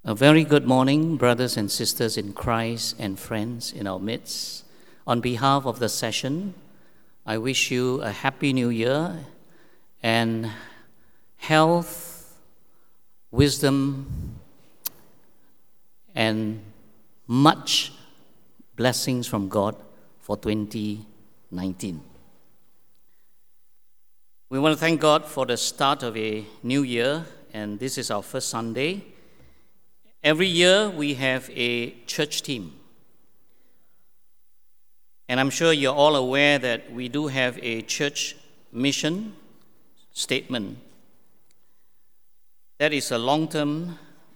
A very good morning, brothers and sisters in Christ and friends in our midst. On behalf of the session, I wish you a happy new year and health, wisdom, and much blessings from God for 2019. We want to thank God for the start of a new year, and this is our first Sunday. Every year we have a church team. And I'm sure you're all aware that we do have a church mission statement. That is a long-term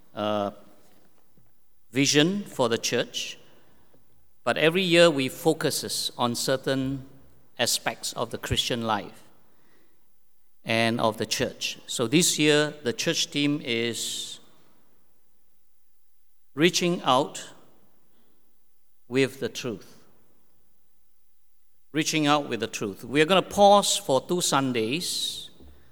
vision for the church. But every year we focus on certain aspects of the Christian life and of the church. So this year the church team is reaching out with the truth. Reaching out with the truth. We're going to pause for 2 Sundays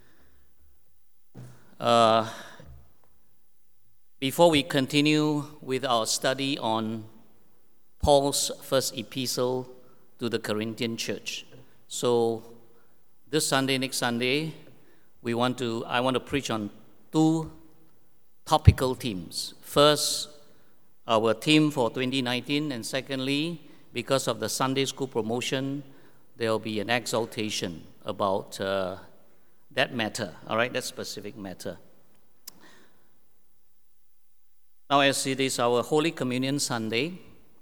before we continue with our study on Paul's first epistle to the Corinthian church. So this Sunday, next Sunday, I want to preach on 2 topical themes. First, our theme for 2019, and secondly, because of the Sunday school promotion, there will be an exaltation about that matter, all right, that specific matter. Now, as it is our Holy Communion Sunday,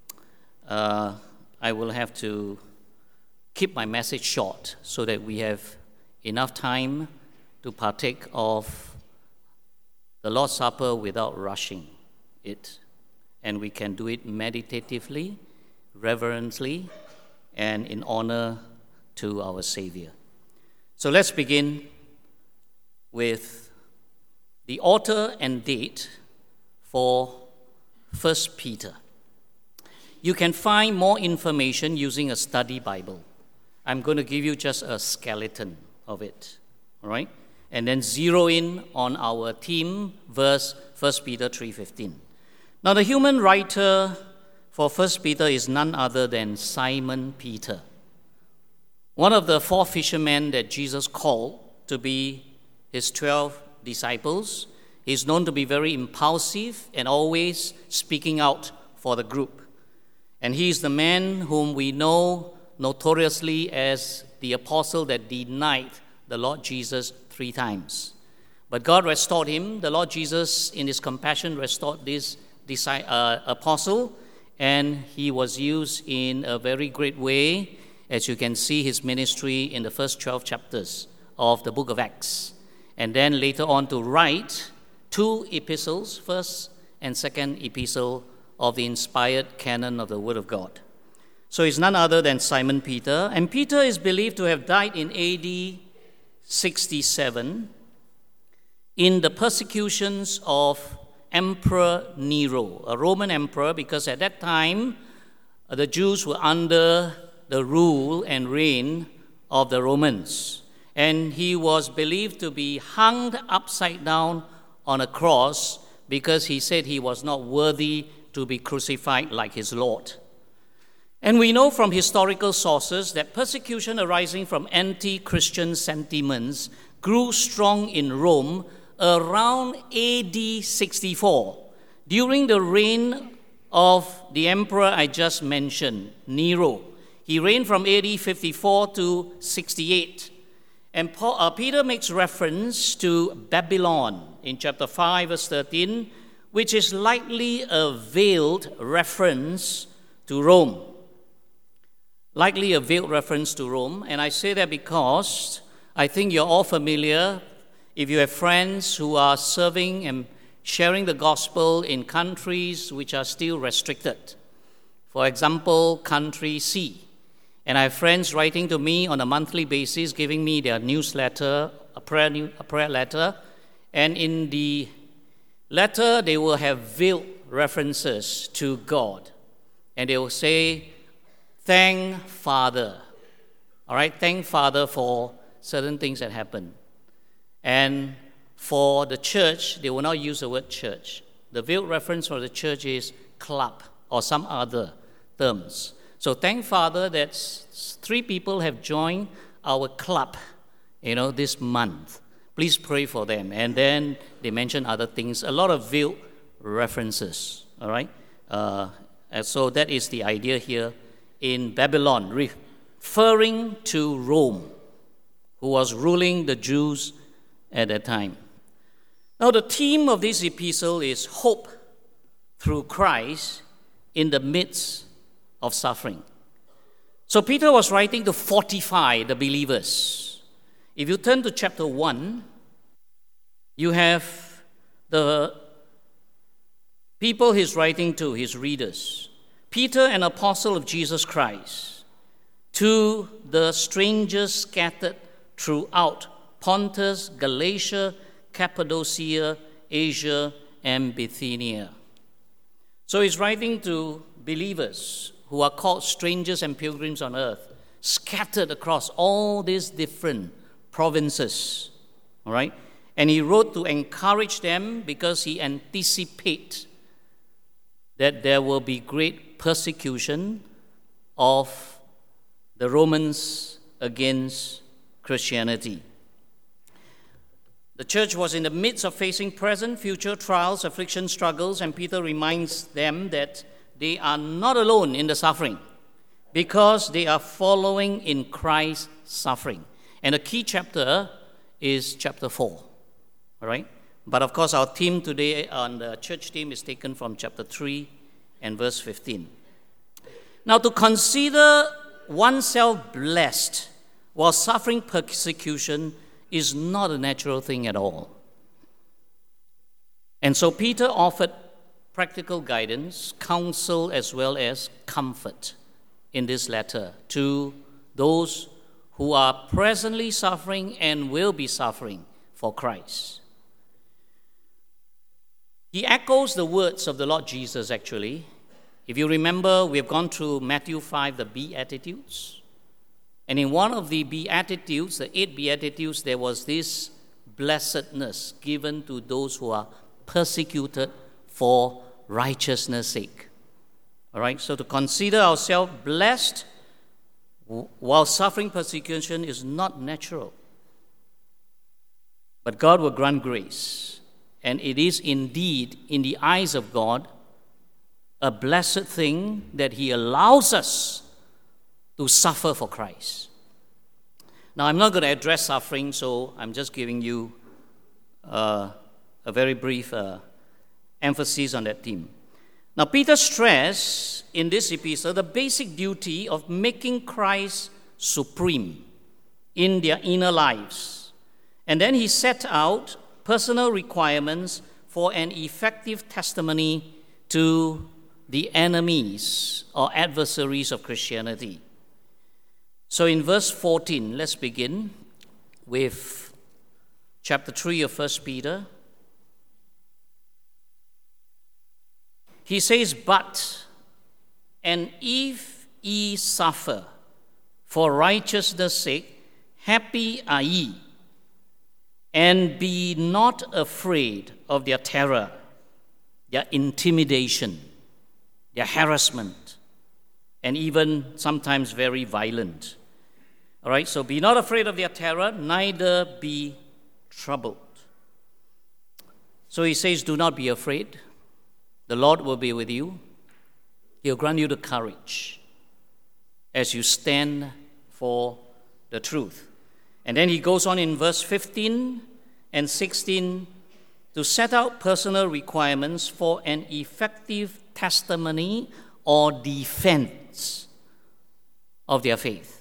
I will have to keep my message short so that we have enough time to partake of the Lord's Supper without rushing it. And we can do it meditatively, reverently, and in honor to our Savior. So let's begin with the author and date for 1 Peter. You can find more information using a study Bible. I'm going to give you just a skeleton of it, all right? And then zero in on our theme, verse 1 Peter 3:15. Now, the human writer for 1 Peter is none other than Simon Peter, one of the 4 fishermen that Jesus called to be his 12 disciples. He's known to be very impulsive and always speaking out for the group. And he's the man whom we know notoriously as the apostle that denied the Lord Jesus 3 times. But God restored him. The Lord Jesus, in his compassion, restored this apostle, and he was used in a very great way, as you can see his ministry in the first 12 chapters of the book of Acts. And then later on to write 2 epistles, first and second epistle of the inspired canon of the Word of God. So he's none other than Simon Peter, and Peter is believed to have died in AD 67 in the persecutions of Emperor Nero, a Roman emperor, because at that time the Jews were under the rule and reign of the Romans. And he was believed to be hung upside down on a cross because he said he was not worthy to be crucified like his Lord. And we know from historical sources that persecution arising from anti-Christian sentiments grew strong in Rome around AD 64, during the reign of the emperor I just mentioned, Nero. He reigned from AD 54 to 68. And Peter makes reference to Babylon in chapter 5, verse 13, which is likely a veiled reference to Rome. Likely a veiled reference to Rome. And I say that because I think you're all familiar. If you have friends who are serving and sharing the gospel in countries which are still restricted, for example, country C, and I have friends writing to me on a monthly basis, giving me their newsletter, a prayer letter, and in the letter they will have veiled references to God, and they will say, "Thank Father," all right, thank Father for certain things that happen. And for the church, they will not use the word church. The veiled reference for the church is club or some other terms. So thank Father that 3 people have joined our club, this month. Please pray for them. And then they mention other things, a lot of veiled references, all right? And so that is the idea here in Babylon, referring to Rome, who was ruling the Jews at that time. Now, the theme of this epistle is hope through Christ in the midst of suffering. So Peter was writing to fortify the believers. If you turn to chapter 1, you have the people he's writing to, his readers. Peter, an apostle of Jesus Christ, to the strangers scattered throughout Pontus, Galatia, Cappadocia, Asia, and Bithynia. So he's writing to believers who are called strangers and pilgrims on earth, scattered across all these different provinces, all right? And he wrote to encourage them because he anticipates that there will be great persecution of the Romans against Christianity. The church was in the midst of facing present, future trials, affliction, struggles, and Peter reminds them that they are not alone in the suffering because they are following in Christ's suffering. And the key chapter is chapter 4, all right? But of course, our theme today on the church theme is taken from chapter 3 and verse 15. Now, to consider oneself blessed while suffering persecution is not a natural thing at all. And so Peter offered practical guidance, counsel, as well as comfort in this letter to those who are presently suffering and will be suffering for Christ. He echoes the words of the Lord Jesus, actually. If you remember, we have gone through Matthew 5, the Beatitudes. And in one of the Beatitudes, the 8 Beatitudes, there was this blessedness given to those who are persecuted for righteousness' sake. All right, so to consider ourselves blessed while suffering persecution is not natural. But God will grant grace. And it is indeed, in the eyes of God, a blessed thing that He allows us to suffer for Christ. Now, I'm not going to address suffering, so I'm just giving you a very brief emphasis on that theme. Now, Peter stressed in this epistle the basic duty of making Christ supreme in their inner lives. And then he set out personal requirements for an effective testimony to the enemies or adversaries of Christianity. So in verse 14, let's begin with chapter 3 of 1 Peter. He says, "But, and if ye suffer for righteousness' sake, happy are ye, and be not afraid of their terror, their intimidation, their harassment, and even sometimes very violent." All right, so be not afraid of their terror, neither be troubled. So he says, do not be afraid. The Lord will be with you. He'll grant you the courage as you stand for the truth. And then he goes on in verse 15 and 16 to set out personal requirements for an effective testimony or defense of their faith.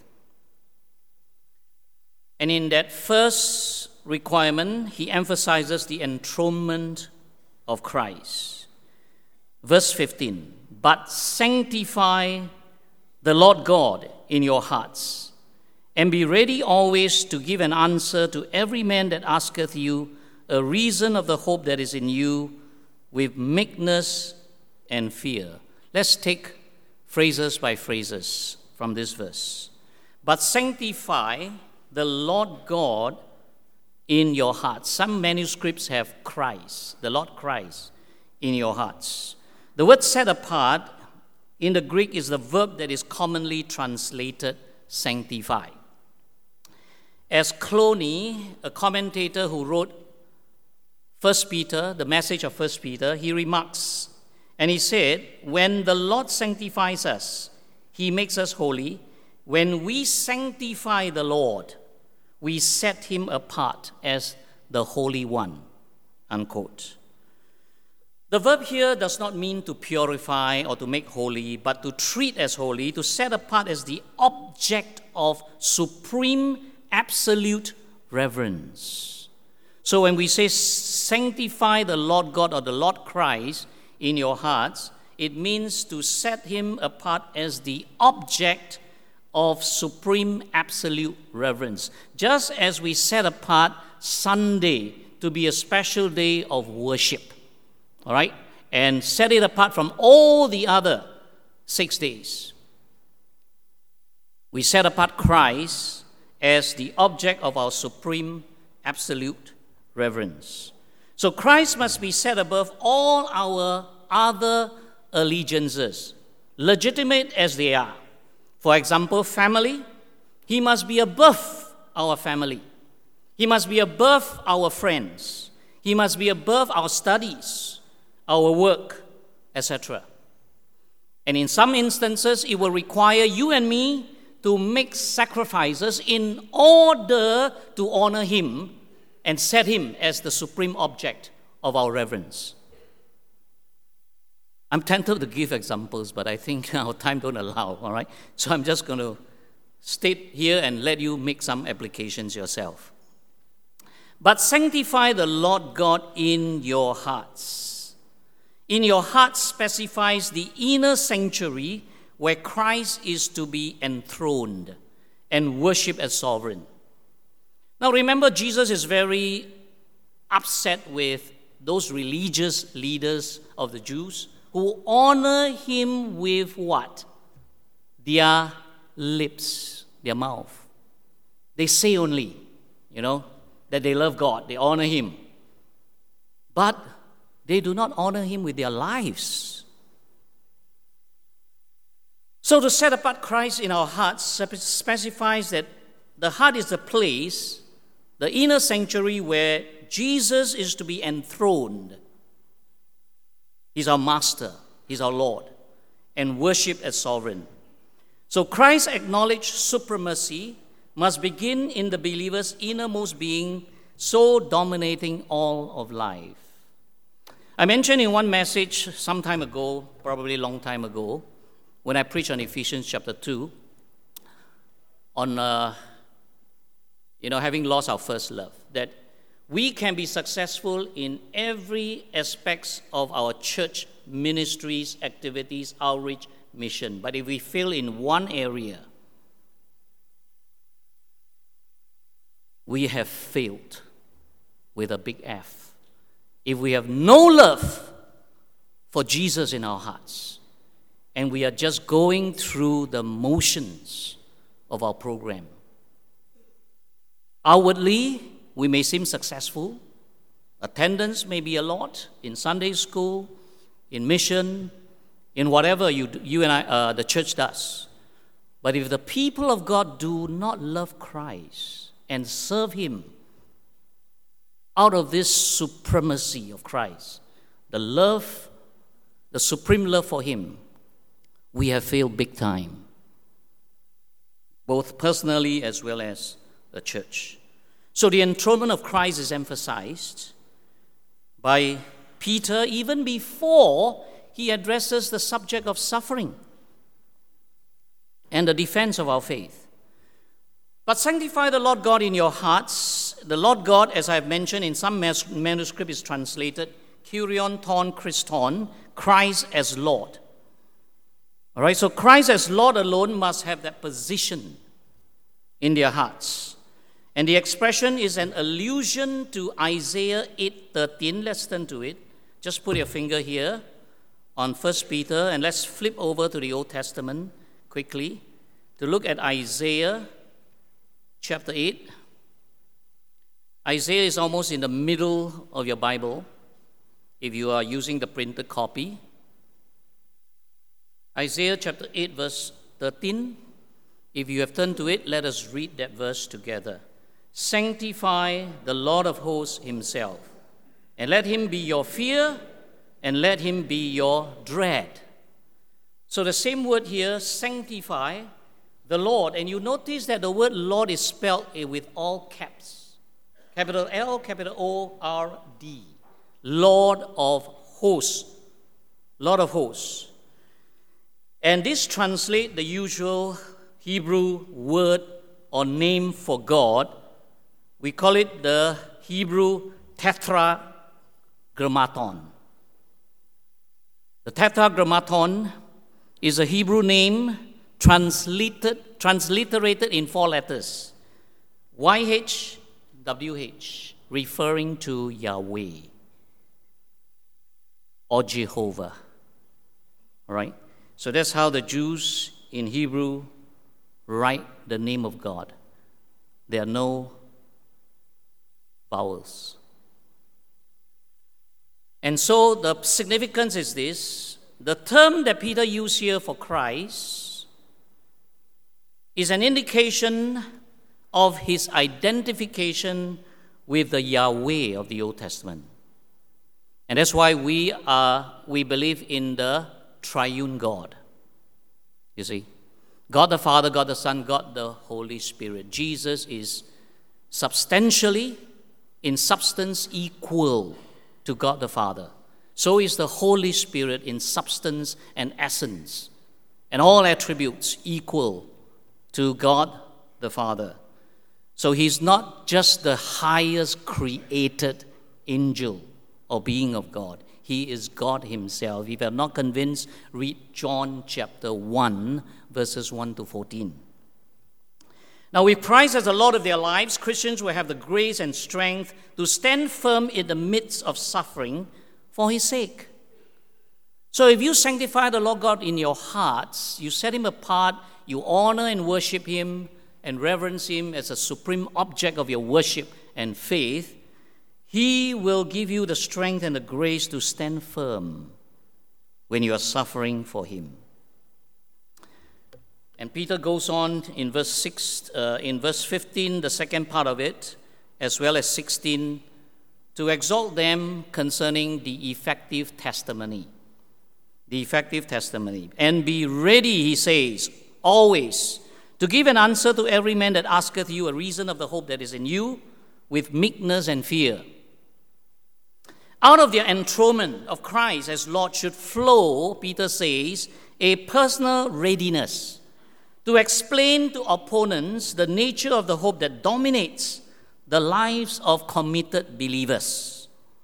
And in that first requirement, he emphasizes the enthronement of Christ. Verse 15, "But sanctify the Lord God in your hearts, and be ready always to give an answer to every man that asketh you a reason of the hope that is in you, with meekness and fear." Let's take phrases by phrases from this verse. "But sanctify the Lord God in your hearts." Some manuscripts have Christ, the Lord Christ, in your hearts. The word set apart in the Greek is the verb that is commonly translated sanctify. As Clowney, a commentator who wrote 1 Peter, the message of 1 Peter, he remarks, and he said, when the Lord sanctifies us, he makes us holy. When we sanctify the Lord, we set him apart as the Holy One, unquote. The verb here does not mean to purify or to make holy, but to treat as holy, to set apart as the object of supreme, absolute reverence. So when we say sanctify the Lord God or the Lord Christ in your hearts, it means to set him apart as the object of supreme, absolute reverence. Just as we set apart Sunday to be a special day of worship, all right, and set it apart from all the other 6 days. We set apart Christ as the object of our supreme, absolute reverence. So Christ must be set above all our other allegiances, legitimate as they are. For example, family, he must be above our family. He must be above our friends. He must be above our studies, our work, etc. And in some instances, it will require you and me to make sacrifices in order to honor him and set him as the supreme object of our reverence. I'm tempted to give examples, but I think our time don't allow, all right? So I'm just going to state here and let you make some applications yourself. But sanctify the Lord God in your hearts. In your hearts specifies the inner sanctuary where Christ is to be enthroned and worshipped as sovereign. Now remember, Jesus is very upset with those religious leaders of the Jews who honor him with what? Their lips, their mouth. They say only, that they love God, they honor him. But they do not honor him with their lives. So to set apart Christ in our hearts specifies that the heart is the place, the inner sanctuary where Jesus is to be enthroned. He's our master, he's our Lord, and worshipped as sovereign. So Christ's acknowledged supremacy must begin in the believer's innermost being, so dominating all of life. I mentioned in one message some time ago, probably a long time ago, when I preached on Ephesians chapter 2, on having lost our first love, that we can be successful in every aspects of our church ministries, activities, outreach, mission. But if we fail in one area, we have failed with a big F. If we have no love for Jesus in our hearts, and we are just going through the motions of our program. Outwardly, we may seem successful. Attendance may be a lot in Sunday school, in mission, in whatever you and I, the church does. But if the people of God do not love Christ and serve him out of this supremacy of Christ, the supreme love for him, we have failed big time, both personally as well as the church. So the enthronement of Christ is emphasized by Peter even before he addresses the subject of suffering and the defense of our faith. But sanctify the Lord God in your hearts. The Lord God, as I have mentioned, in some manuscript is translated Kyrion ton Christon, Christ as Lord. All right, so Christ as Lord alone must have that position in their hearts. And the expression is an allusion to Isaiah 8:13. Let's turn to it. Just put your finger here on 1 Peter, and let's flip over to the Old Testament quickly to look at Isaiah chapter 8. Isaiah is almost in the middle of your Bible. if you are using the printed copy. Isaiah chapter 8, verse 13. If you have turned to it, let us read that verse together. Sanctify the Lord of hosts himself, and let him be your fear, and let him be your dread. So the same word here, sanctify the Lord. And you notice that the word Lord is spelled with all caps. Capital L, capital O-R-D. Lord of hosts. Lord of hosts. And this translates the usual Hebrew word or name for God. We call it the Hebrew tetragrammaton. The tetragrammaton is a Hebrew name transliterated in 4 letters. YHWH, referring to Yahweh or Jehovah. All right? So that's how the Jews in Hebrew write the name of God. There are no vowels. And so the significance is this. The term that Peter used here for Christ is an indication of his identification with the Yahweh of the Old Testament. And that's why we believe in the triune God. You see, God the Father, God the Son, God the Holy Spirit. Jesus is substantially, in substance, equal to God the Father. So is the Holy Spirit in substance and essence, and all attributes equal to God the Father. So he's not just the highest created angel or being of God. He is God himself. If you are not convinced, read John chapter 1, verses 1 to 14. Now, with Christ as the Lord of their lives, Christians will have the grace and strength to stand firm in the midst of suffering for his sake. So if you sanctify the Lord God in your hearts, you set him apart, you honor and worship him and reverence him as a supreme object of your worship and faith, he will give you the strength and the grace to stand firm when you are suffering for him. And Peter goes on in verse 15, the second part of it, as well as 16, to exhort them concerning the effective testimony. The effective testimony. And be ready, he says, always, to give an answer to every man that asketh you a reason of the hope that is in you, with meekness and fear. Out of the enthronement of Christ as Lord should flow, Peter says, a personal readiness to explain to opponents the nature of the hope that dominates the lives of committed believers.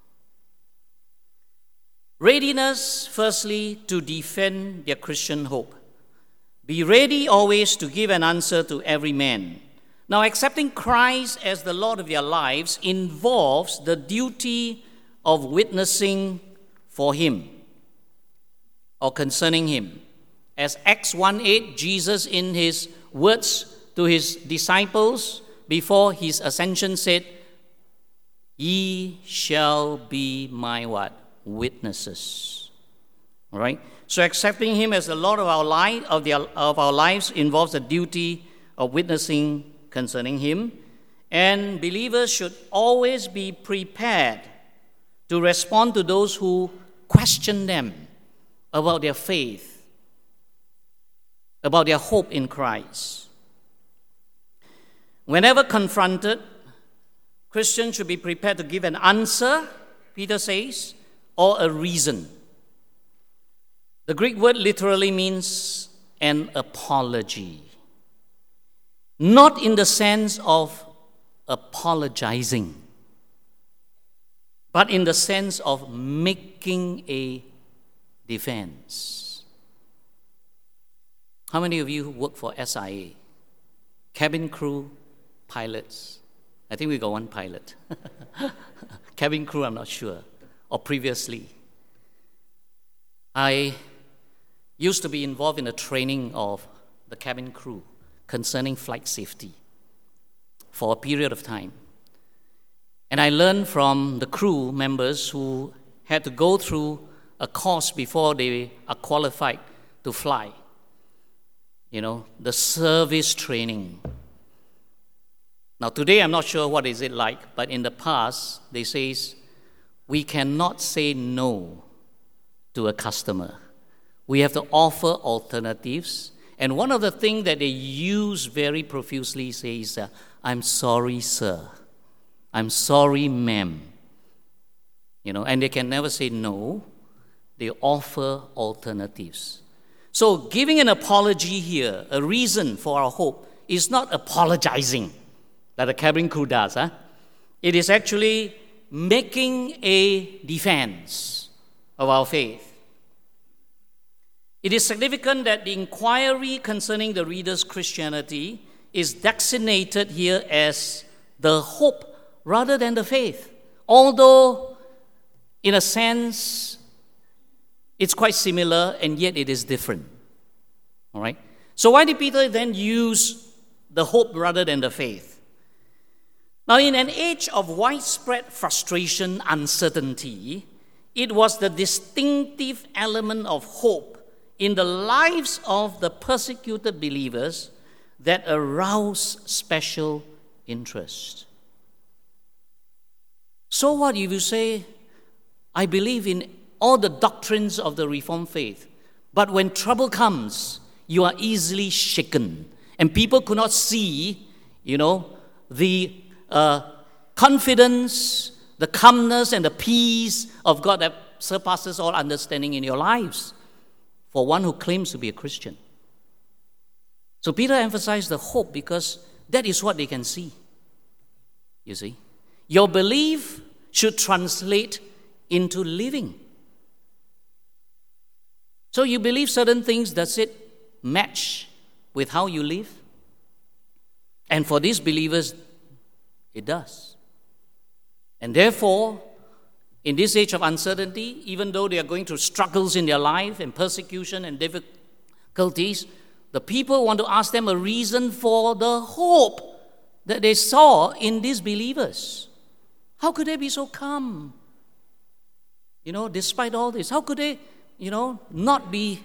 Readiness, firstly, to defend their Christian hope. Be ready always to give an answer to every man. Now, accepting Christ as the Lord of their lives involves the duty of witnessing for him or concerning him. As Acts 1:8, Jesus in his words to his disciples before his ascension said, ye shall be my what? Witnesses. All right? So accepting him as the Lord of our lives involves the duty of witnessing concerning him. And believers should always be prepared to respond to those who question them about their faith, about their hope in Christ. Whenever confronted, Christians should be prepared to give an answer, Peter says, or a reason. The Greek word literally means an apology. Not in the sense of apologizing, but in the sense of making a defense. How many of you work for SIA? Cabin crew, pilots. I think we got one pilot. Cabin crew, I'm not sure. Or previously. I used to be involved in the training of the cabin crew concerning flight safety for a period of time. And I learned from the crew members who had to go through a course before they are qualified to fly. The service training. Now today I'm not sure what is it like, but in the past they says we cannot say no to a customer. We have to offer alternatives. And one of the things that they use very profusely says, I'm sorry, sir. I'm sorry, ma'am. And they can never say no. They offer alternatives. So giving an apology here, a reason for our hope, is not apologizing like the cabin crew does. It is actually making a defense of our faith. It is significant that the inquiry concerning the reader's Christianity is designated here as the hope rather than the faith. Although, in a sense, it's quite similar and yet it is different. All right? So why did Peter then use the hope rather than the faith? Now, in an age of widespread frustration, uncertainty, it was the distinctive element of hope in the lives of the persecuted believers that aroused special interest. So what if you say, I believe in all the doctrines of the Reformed faith, but when trouble comes, you are easily shaken. And people could not see, the confidence, the calmness, and the peace of God that surpasses all understanding in your lives for one who claims to be a Christian. So Peter emphasized the hope because that is what they can see. You see? Your belief should translate into living. So you believe certain things, does it match with how you live? And for these believers, it does. And therefore, in this age of uncertainty, even though they are going through struggles in their life and persecution and difficulties, the people want to ask them a reason for the hope that they saw in these believers. How could they be so calm? Despite all this, how could they, not be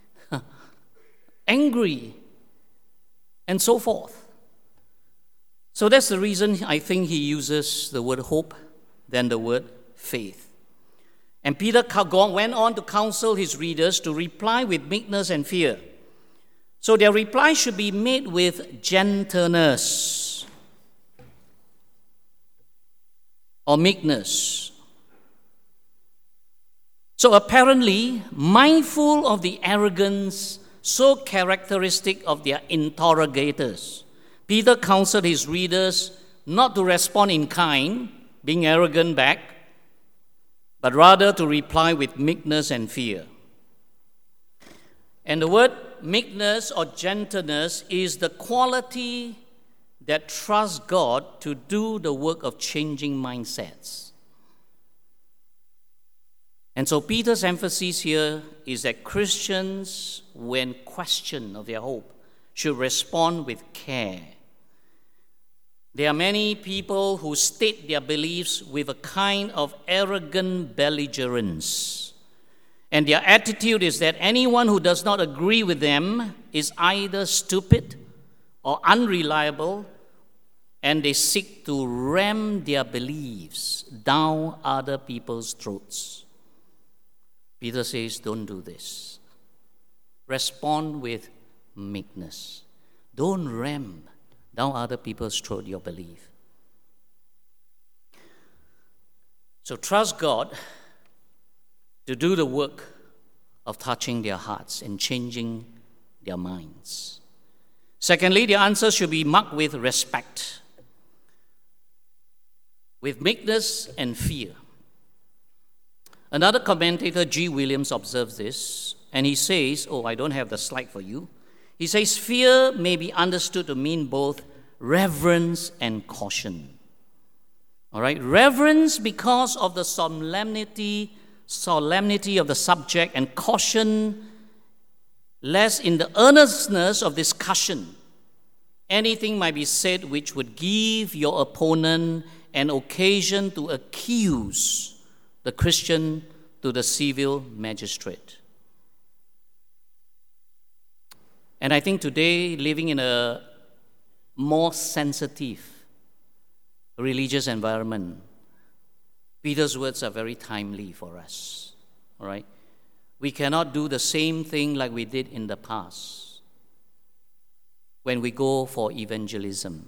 angry and so forth? So that's the reason I think he uses the word hope than the word faith. And Peter went on to counsel his readers to reply with meekness and fear. So their reply should be made with gentleness or meekness. So apparently, mindful of the arrogance so characteristic of their interrogators, Peter counseled his readers not to respond in kind, being arrogant back, but rather to reply with meekness and fear. And the word meekness or gentleness is the quality that trusts God to do the work of changing mindsets. And so Peter's emphasis here is that Christians, when questioned of their hope, should respond with care. There are many people who state their beliefs with a kind of arrogant belligerence. And their attitude is that anyone who does not agree with them is either stupid or unreliable, and they seek to ram their beliefs down other people's throats. Peter says, don't do this. Respond with meekness. Don't ram down other people's throat your belief. So trust God to do the work of touching their hearts and changing their minds. Secondly, the answer should be marked with respect, with meekness and fear. Another commentator, G. Williams, observes this, and he says, I don't have the slide for you. He says, fear may be understood to mean both reverence and caution. All right, reverence because of the solemnity of the subject, and caution lest in the earnestness of discussion, anything might be said which would give your opponent an occasion to accuse the Christian to the civil magistrate. And I think today, living in a more sensitive religious environment, Peter's words are very timely for us. All right? We cannot do the same thing like we did in the past when we go for evangelism.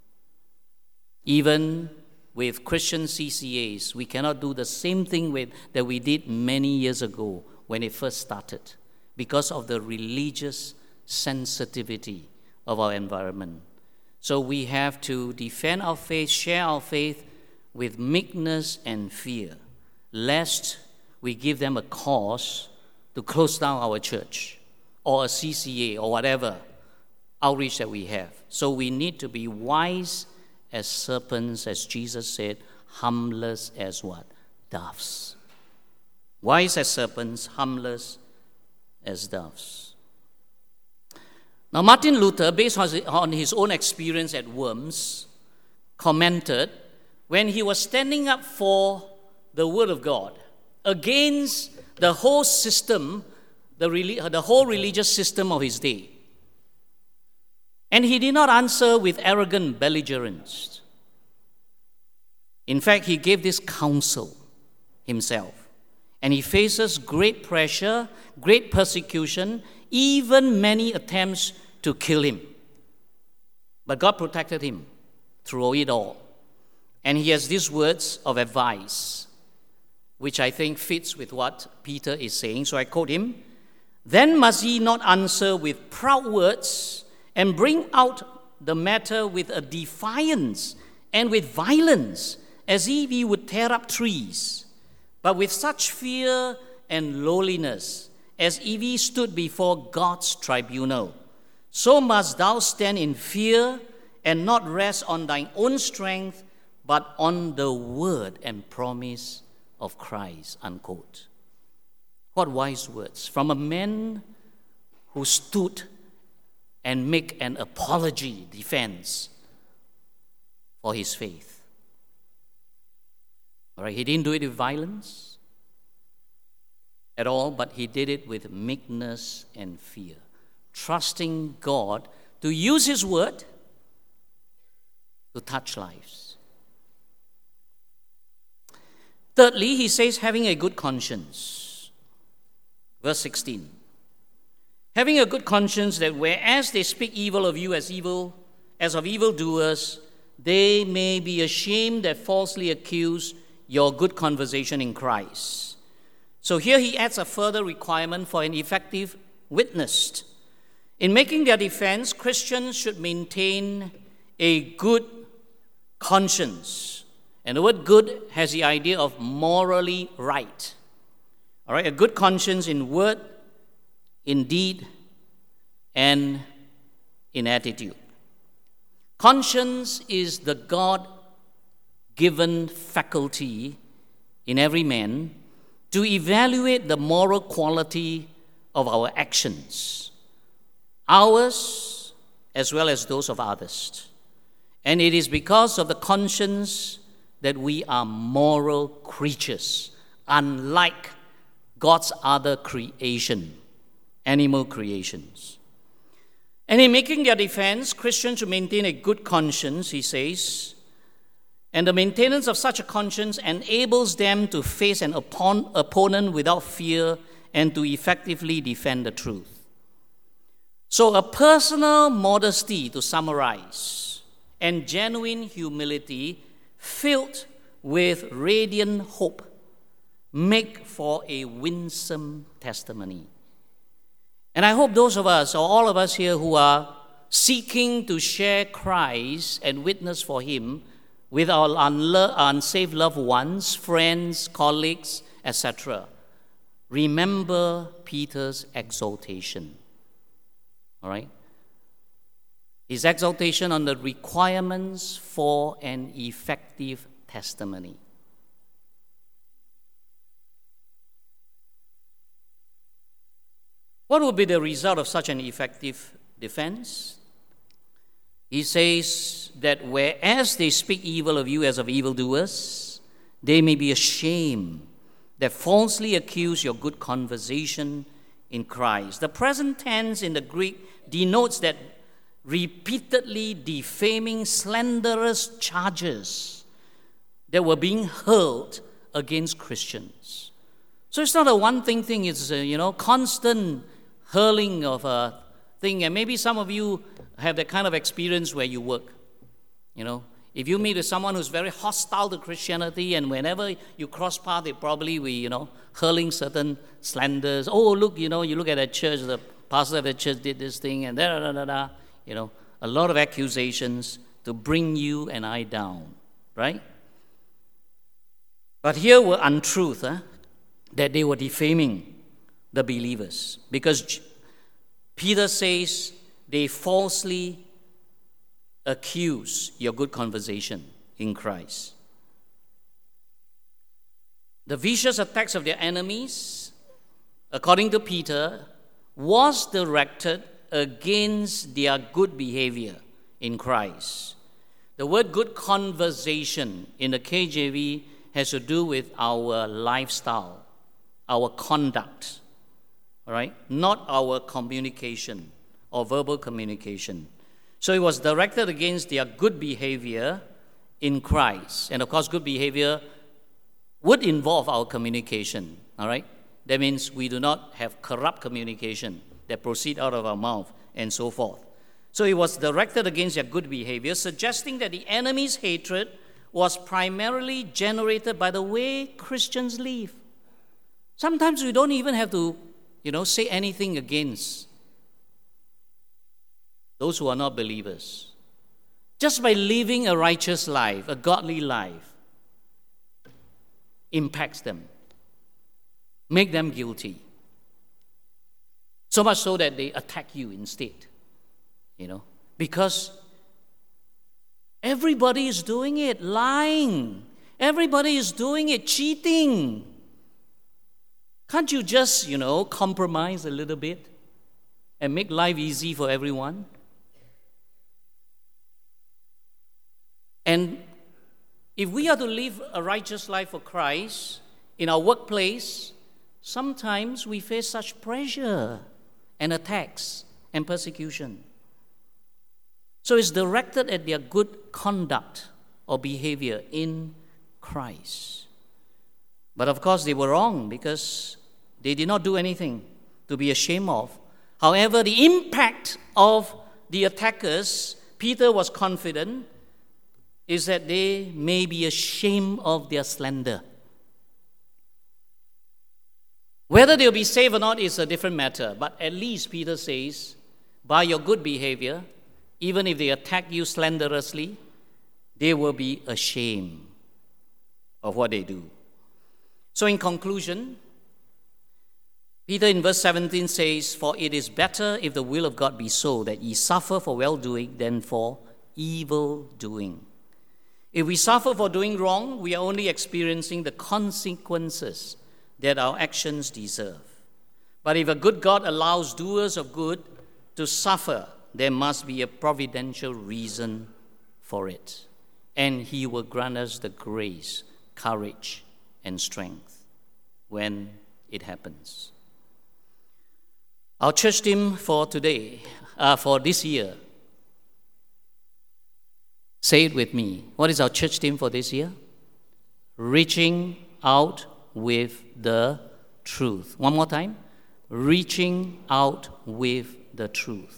Even with Christian CCAs, we cannot do the same thing that we did many years ago when it first started because of the religious sensitivity of our environment. So we have to defend our faith, share our faith with meekness and fear, lest we give them a cause to close down our church or a CCA or whatever outreach that we have. So we need to be wise as serpents, as Jesus said, harmless as what? Doves. Wise as serpents, harmless as doves. Now, Martin Luther, based on his own experience at Worms, commented when he was standing up for the Word of God against the whole system, the whole religious system of his day. And he did not answer with arrogant belligerence. In fact, he gave this counsel himself. And he faces great pressure, great persecution, even many attempts to kill him. But God protected him through it all. And he has these words of advice, which I think fits with what Peter is saying. So I quote him, "Then must ye not answer with proud words and bring out the matter with a defiance and with violence, as if ye would tear up trees, but with such fear and lowliness, as if ye stood before God's tribunal. So must thou stand in fear and not rest on thine own strength, but on the word and promise of Christ," unquote. What wise words from a man who stood and make an apology, defense for his faith. All right, he didn't do it with violence at all, but he did it with meekness and fear, trusting God to use his word to touch lives. Thirdly, he says having a good conscience. Verse 16. Having a good conscience, that whereas they speak evil of you as of evildoers, they may be ashamed that falsely accuse your good conversation in Christ. So here he adds a further requirement for an effective witness. In making their defense, Christians should maintain a good conscience. And the word good has the idea of morally right. All right, a good conscience in word, in deed, and in attitude. Conscience is the God-given faculty in every man to evaluate the moral quality of our actions, ours as well as those of others. And it is because of the conscience that we are moral creatures, unlike God's other creation, animal creations. And in making their defense, Christians should maintain a good conscience, he says, and the maintenance of such a conscience enables them to face an opponent without fear and to effectively defend the truth. So a personal modesty, to summarize, and genuine humility filled with radiant hope make for a winsome testimony. And I hope those of us, or all of us here who are seeking to share Christ and witness for him with our unsaved loved ones, friends, colleagues, etc., remember Peter's exhortation. All right? His exhortation on the requirements for an effective testimony. What would be the result of such an effective defense? He says that whereas they speak evil of you as of evildoers, they may be ashamed that falsely accuse your good conversation in Christ. The present tense in the Greek denotes that repeatedly defaming, slanderous charges that were being hurled against Christians. So it's not a one-thing thing, it's constant hurling of a thing. And maybe some of you have that kind of experience where you work. If you meet with someone who's very hostile to Christianity, and whenever you cross paths, they probably will, hurling certain slanders. Oh, look, you look at that church, the pastor of the church did this thing, and da-da-da-da-da. A lot of accusations to bring you and I down, right? But here were untruth, that they were defaming the believers. Because Peter says they falsely accuse your good conversation in Christ. The vicious attacks of their enemies, according to Peter, was directed against their good behavior in Christ. The word good conversation in the KJV has to do with our lifestyle, our conduct, all right? Not our communication or verbal communication. So it was directed against their good behavior in Christ. And of course, good behavior would involve our communication, all right? That means we do not have corrupt communication that proceed out of our mouth and so forth. So it was directed against their good behavior, suggesting that the enemy's hatred was primarily generated by the way Christians live. Sometimes we don't even have to, say anything against those who are not believers. Just by living a righteous life, a godly life, impacts them, make them guilty. So much so that they attack you instead, because everybody is doing it, lying. Everybody is doing it, cheating. Can't you just, compromise a little bit and make life easy for everyone? And if we are to live a righteous life for Christ in our workplace, sometimes we face such pressure and attacks and persecution. So it's directed at their good conduct or behavior in Christ. But of course, they were wrong because they did not do anything to be ashamed of. However, the impact of the attackers, Peter was confident, is that they may be ashamed of their slander. Whether they'll be saved or not is a different matter, but at least Peter says, by your good behavior, even if they attack you slanderously, they will be ashamed of what they do. So in conclusion, Peter in verse 17 says, for it is better if the will of God be so, that ye suffer for well-doing than for evil-doing. If we suffer for doing wrong, we are only experiencing the consequences that our actions deserve. But if a good God allows doers of good to suffer, there must be a providential reason for it. And He will grant us the grace, courage, and strength when it happens. Our church theme for today, for this year, say it with me. What is our church theme for this year? Reaching out with the truth. One more time. Reaching out with the truth.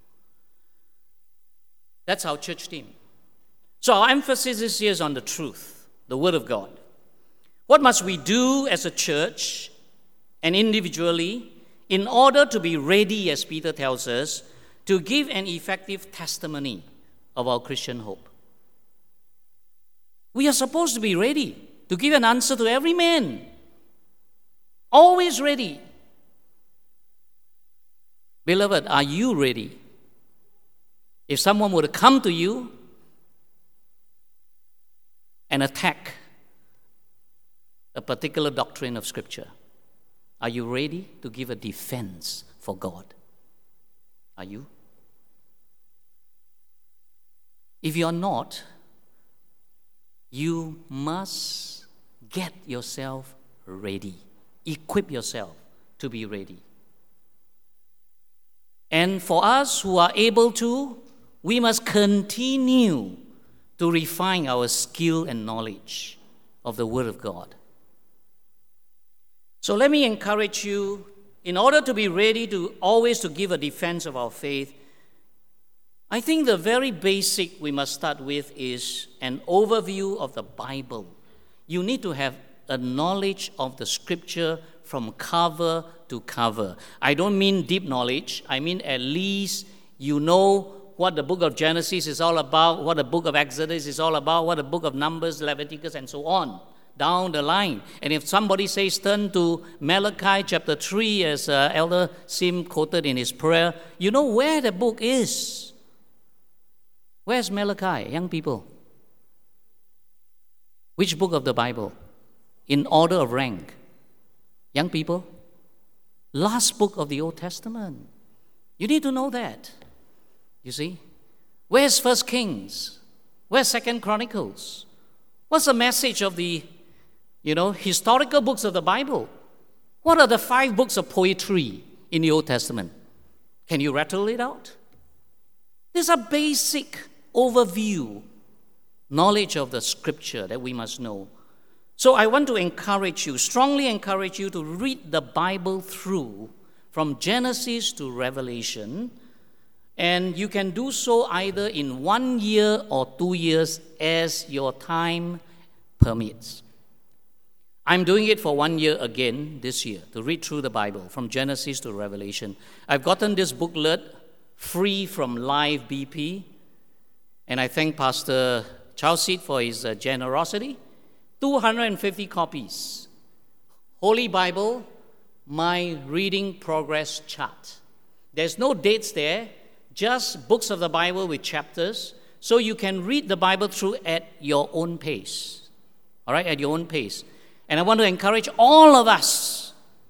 That's our church theme. So our emphasis this year is on the truth, the Word of God. What must we do as a church and individually in order to be ready, as Peter tells us, to give an effective testimony of our Christian hope? We are supposed to be ready to give an answer to every man. Always ready. Beloved, are you ready? If someone were to come to you and attack a particular doctrine of Scripture, are you ready to give a defense for God? Are you? If you are not, you must get yourself ready. Equip yourself to be ready. And for us who are able to, we must continue to refine our skill and knowledge of the Word of God. So let me encourage you, in order to be ready to always to give a defense of our faith, I think the very basic we must start with is an overview of the Bible. You need to have a knowledge of the Scripture from cover to cover. I don't mean deep knowledge. I mean at least you know what the book of Genesis is all about, what the book of Exodus is all about, what the book of Numbers, Leviticus, and so on, down the line. And if somebody says turn to Malachi chapter 3, as Elder Sim quoted in his prayer, you know where the book is. Where's Malachi, young people? Which book of the Bible? In order of rank. Young people? Last book of the Old Testament. You need to know that. You see? Where's 1 Kings? Where's 2 Chronicles? What's the message of the, historical books of the Bible? What are the 5 books of poetry in the Old Testament? Can you rattle it out? There's a basic overview, knowledge of the Scripture that we must know. So I want to strongly encourage you to read the Bible through from Genesis to Revelation, and you can do so either in 1 year or 2 years as your time permits. I'm doing it for 1 year again this year, to read through the Bible from Genesis to Revelation. I've gotten this booklet free from Live BP, and I thank Pastor Charles Seed for his generosity. 250 copies. Holy Bible, my reading progress chart. There's no dates there, just books of the Bible with chapters, so you can read the Bible through at your own pace. All right, at your own pace. And I want to encourage all of us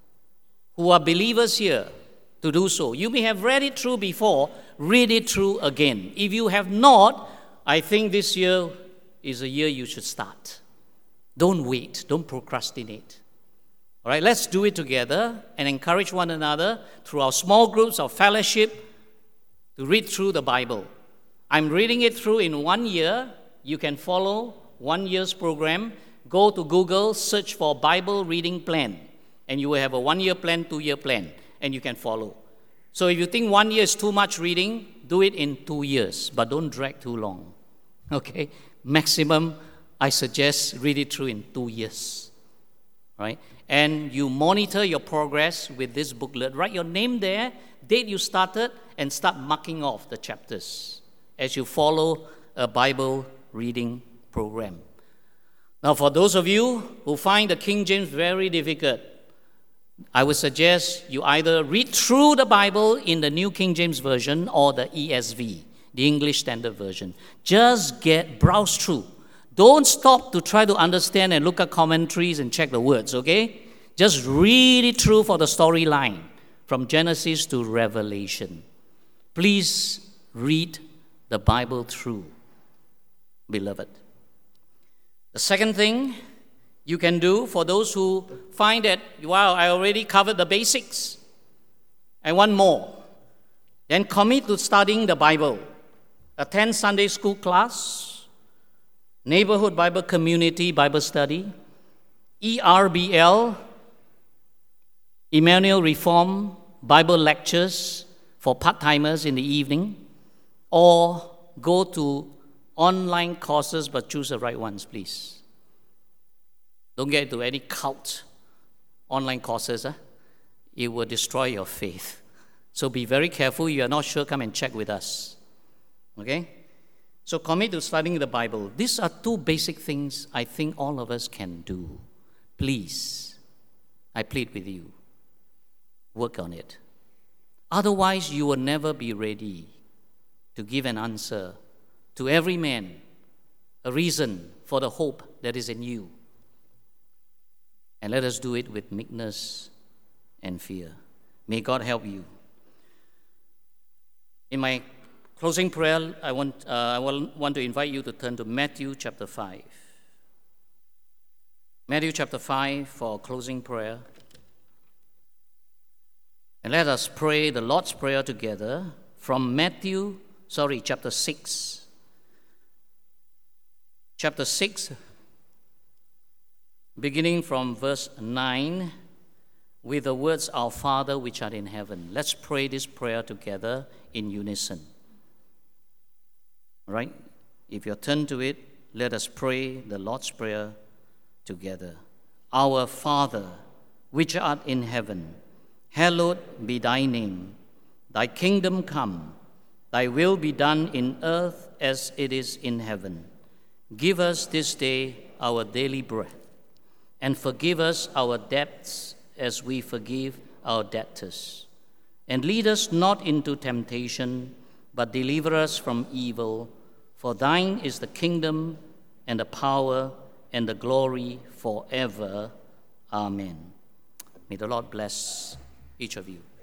who are believers here to do so. You may have read it through before, read it through again. If you have not, I think this year is a year you should start. Don't wait. Don't procrastinate. All right, let's do it together and encourage one another through our small groups, our fellowship, to read through the Bible. I'm reading it through in 1 year. You can follow 1 year's program. Go to Google, search for Bible reading plan, and you will have a 1 year plan, 2 year plan, and you can follow. So if you think 1 year is too much reading, do it in 2 years, but don't drag too long. Okay? Maximum, I suggest read it through in 2 years, right? And you monitor your progress with this booklet. Write your name there, date you started, and start marking off the chapters as you follow a Bible reading program. Now, for those of you who find the King James very difficult, I would suggest you either read through the Bible in the New King James Version or the ESV, the English Standard Version. Just browse through. Don't stop to try to understand and look at commentaries and check the words, okay? Just read it through for the storyline from Genesis to Revelation. Please read the Bible through, beloved. The second thing you can do for those who find that, wow, I already covered the basics, I want more, then commit to studying the Bible. Attend Sunday school class, Neighborhood Bible Community Bible Study, ERBL, Emmanuel Reform Bible Lectures for part-timers in the evening, or go to online courses, but choose the right ones, please. Don't get into any cult online courses. It will destroy your faith. So be very careful. You are not sure, come and check with us. Okay? So commit to studying the Bible. These are 2 basic things I think all of us can do. Please, I plead with you, work on it. Otherwise, you will never be ready to give an answer to every man, a reason for the hope that is in you. And let us do it with meekness and fear. May God help you. In my closing prayer, I want to invite you to turn to Matthew chapter 5. Matthew chapter 5 for closing prayer. And let us pray the Lord's Prayer together from chapter 6. Chapter 6, beginning from verse 9, with the words, Our Father which art in heaven. Let's pray this prayer together in unison. All right? If you're turned to it, let us pray the Lord's Prayer together. Our Father which art in heaven, hallowed be thy name. Thy kingdom come, thy will be done in earth as it is in heaven. Give us this day our daily bread, and forgive us our debts as we forgive our debtors. And lead us not into temptation, but deliver us from evil. For thine is the kingdom and the power and the glory forever. Amen. May the Lord bless each of you.